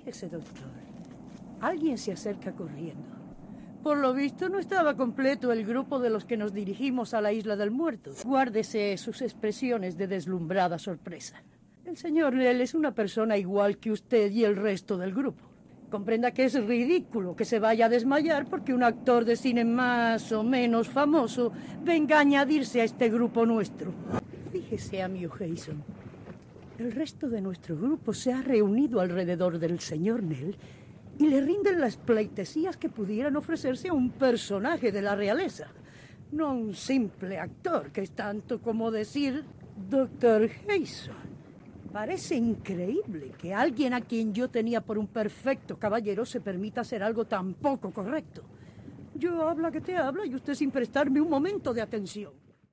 Fíjese, doctor. Alguien se acerca corriendo. Por lo visto no estaba completo el grupo de los que nos dirigimos a la Isla del Muerto. Guárdese sus expresiones de deslumbrada sorpresa. El señor Nell es una persona igual que usted y el resto del grupo. Comprenda que es ridículo que se vaya a desmayar porque un actor de cine más o menos famoso venga a añadirse a este grupo nuestro. Fíjese, amigo Jason. El resto de nuestro grupo se ha reunido alrededor del señor Nell y le rinden las pleitesías que pudieran ofrecerse a un personaje de la realeza. No un simple actor, que es tanto como decir Dr. Jason. Parece increíble que alguien a quien yo tenía por un perfecto caballero se permita hacer algo tan poco correcto. Yo habla que te habla y usted sin prestarme un momento de atención.